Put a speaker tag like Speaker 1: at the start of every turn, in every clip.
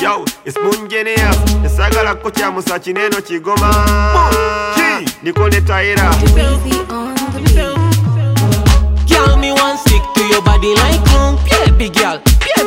Speaker 1: Yo, it's Mungeneas. Esagala kocha musa chineno chigoma. Nikone taira.
Speaker 2: Girl, me want stick to your body like glue. Baby girl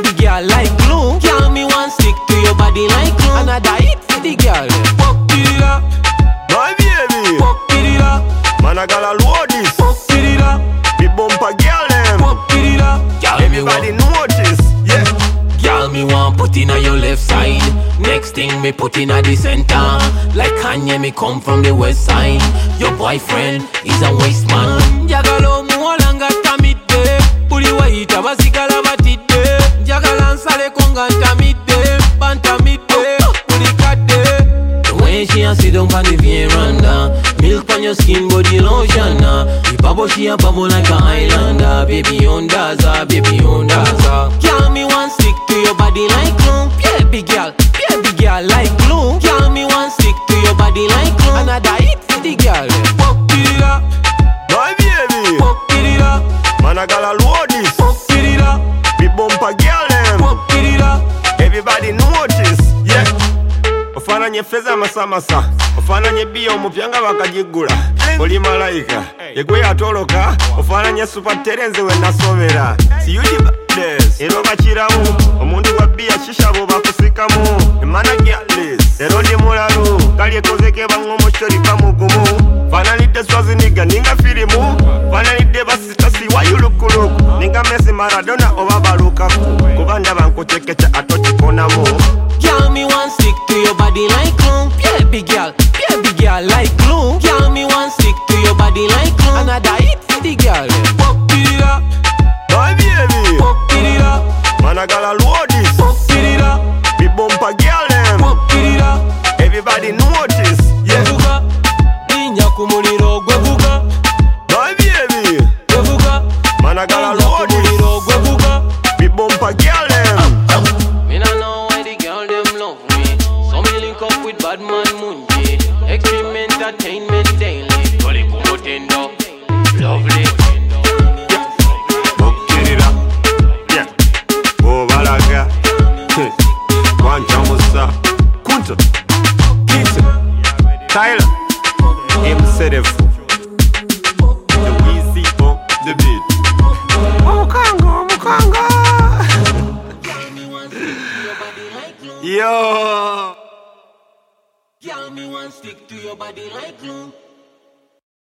Speaker 2: like glue. Girl, me want stick to your body like glue. Another hit for the girl. Fuck it up,
Speaker 1: My baby.
Speaker 2: fuck it up,
Speaker 1: Man, I gotta load this.
Speaker 2: fuck it up,
Speaker 1: Big bumper girl them.
Speaker 2: fuck it up. Girl,
Speaker 1: Everybody notice. Yeah.
Speaker 2: Girl, me want put in on your left side. Next thing me put in at the center. Like Kanye, me come from the west side. Your boyfriend is a waste man. Jagalo muwalanga tamite. Uli waita basikala batite. Jagala nsale konga ntamite. Bantamite. Uli kade. The way she a sit down on the veranda. Milk on your skin, body lotion. The bubble she a bubble like a islander. Baby on Daza, baby on Daza. Girl, me want stick to your body like glue. Baby girl like glue. Girl, me want stick to your body like glue. Another hit for the girl. Fuck it up,
Speaker 1: My baby.
Speaker 2: fuck it up,
Speaker 1: Man, I gotta load this.
Speaker 2: fuck it up,
Speaker 1: Big bumper girl them.
Speaker 2: fuck it up.
Speaker 1: Everybody notice. Yeah. Ofananye feza masamasa. Ofananye bio mupyanga bakajigula. Oli malaika. Yegwe atoloka. Ofananye super terenze we nasomera. See you the best. Ero bakiramu. Omuntu wa bia shisha bo bakusikamu. Emana girls. Ero ndi mulalu. Kali ekozeke bango mochori kamugumu. Fanalite swazi niga ninga filimu. Fanalite basita si wa yulukuluku. Ninga Messi Maradona oba balukaku. Kubanda bankuchekecha atochikonamu.
Speaker 2: Girl, me want stick to your body like glue. Baby girl like glue. Girl, me want stick to your body like glue. Another hit for the girl. Fuck it up,
Speaker 1: My baby.
Speaker 2: fuck it up,
Speaker 1: Man, I gotta load this.
Speaker 2: fuck it up,
Speaker 1: Big bumper girl them.
Speaker 2: fuck it up.
Speaker 1: Everybody notice. Yeah.
Speaker 2: Gwevuga, ninya kumuliro gwevuga,
Speaker 1: My baby.
Speaker 2: gwevuga.
Speaker 1: Man, I gotta load this.
Speaker 2: Kumuliro gwevuga.
Speaker 1: Big bumper girl them.
Speaker 2: Me nah know why the girl them love me. So me link up with bad man Munji. Extreme entertainment daily. Toli kumotendo, lovely.
Speaker 1: Okay, it up. Yeah. Oh, balaga. Wancha musa. Kunta. Kinta. Tyler. M7. The Weezy on the beat. Mukanga. Yo.
Speaker 2: Girl, me want stick to your body like glue.